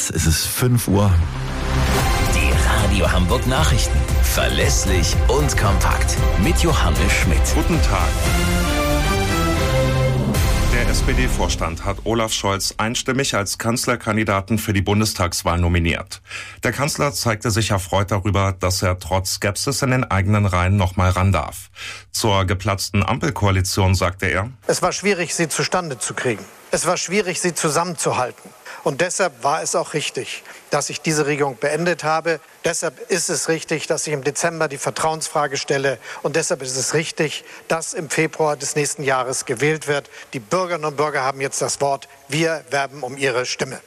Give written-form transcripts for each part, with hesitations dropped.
Jetzt ist es 5 Uhr. Die Radio Hamburg Nachrichten. Verlässlich und kompakt. Mit Johannes Schmidt. Guten Tag. Der SPD-Vorstand hat Olaf Scholz einstimmig als Kanzlerkandidaten für die Bundestagswahl nominiert. Der Kanzler zeigte sich erfreut darüber, dass er trotz Skepsis in den eigenen Reihen noch mal ran darf. Zur geplatzten Ampelkoalition sagte er: Es war schwierig, sie zustande zu kriegen. Es war schwierig, sie zusammenzuhalten. Und deshalb war es auch richtig, dass ich diese Regierung beendet habe. Deshalb ist es richtig, dass ich im Dezember die Vertrauensfrage stelle. Und deshalb ist es richtig, dass im Februar des nächsten Jahres gewählt wird. Die Bürgerinnen und Bürger haben jetzt das Wort. Wir werben um ihre Stimme.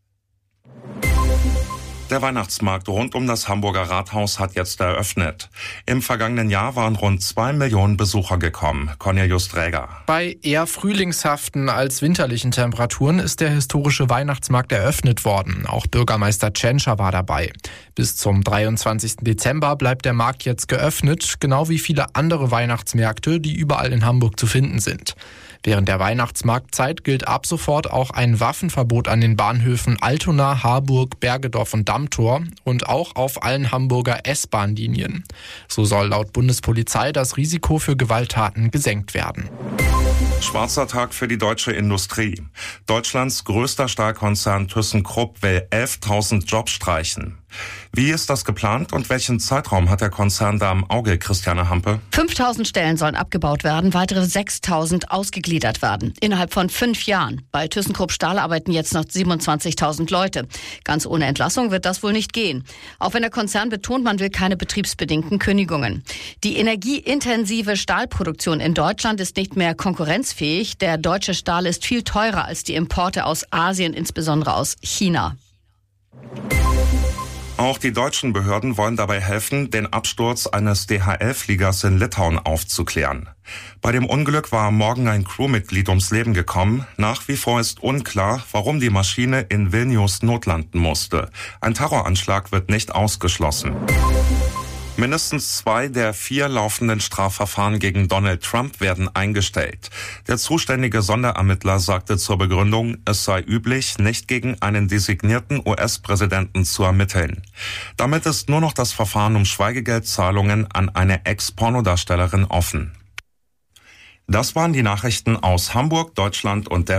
Der Weihnachtsmarkt rund um das Hamburger Rathaus hat jetzt eröffnet. Im vergangenen Jahr waren rund 2 Millionen Besucher gekommen. Cornelius Träger. Bei eher frühlingshaften als winterlichen Temperaturen ist der historische Weihnachtsmarkt eröffnet worden. Auch Bürgermeister Tschentscher war dabei. Bis zum 23. Dezember bleibt der Markt jetzt geöffnet, genau wie viele andere Weihnachtsmärkte, die überall in Hamburg zu finden sind. Während der Weihnachtsmarktzeit gilt ab sofort auch ein Waffenverbot an den Bahnhöfen Altona, Harburg, Bergedorf und Dammtor und auch auf allen Hamburger S-Bahn-Linien. So soll laut Bundespolizei das Risiko für Gewalttaten gesenkt werden. Schwarzer Tag für die deutsche Industrie. Deutschlands größter Stahlkonzern ThyssenKrupp will 11.000 Jobs streichen. Wie ist das geplant und welchen Zeitraum hat der Konzern da im Auge, Christiane Hampe? 5.000 Stellen sollen abgebaut werden, weitere 6.000 ausgegliedert werden. Innerhalb von 5 Jahren. Bei ThyssenKrupp Stahl arbeiten jetzt noch 27.000 Leute. Ganz ohne Entlassung wird das wohl nicht gehen. Auch wenn der Konzern betont, man will keine betriebsbedingten Kündigungen. Die energieintensive Stahlproduktion in Deutschland ist nicht mehr konkurrenzfähig. Der deutsche Stahl ist viel teurer als die Importe aus Asien, insbesondere aus China. Auch die deutschen Behörden wollen dabei helfen, den Absturz eines DHL-Fliegers in Litauen aufzuklären. Bei dem Unglück war am Morgen ein Crewmitglied ums Leben gekommen. Nach wie vor ist unklar, warum die Maschine in Vilnius notlanden musste. Ein Terroranschlag wird nicht ausgeschlossen. Mindestens 2 der 4 laufenden Strafverfahren gegen Donald Trump werden eingestellt. Der zuständige Sonderermittler sagte zur Begründung, es sei üblich, nicht gegen einen designierten US-Präsidenten zu ermitteln. Damit ist nur noch das Verfahren um Schweigegeldzahlungen an eine Ex-Pornodarstellerin offen. Das waren die Nachrichten aus Hamburg, Deutschland und der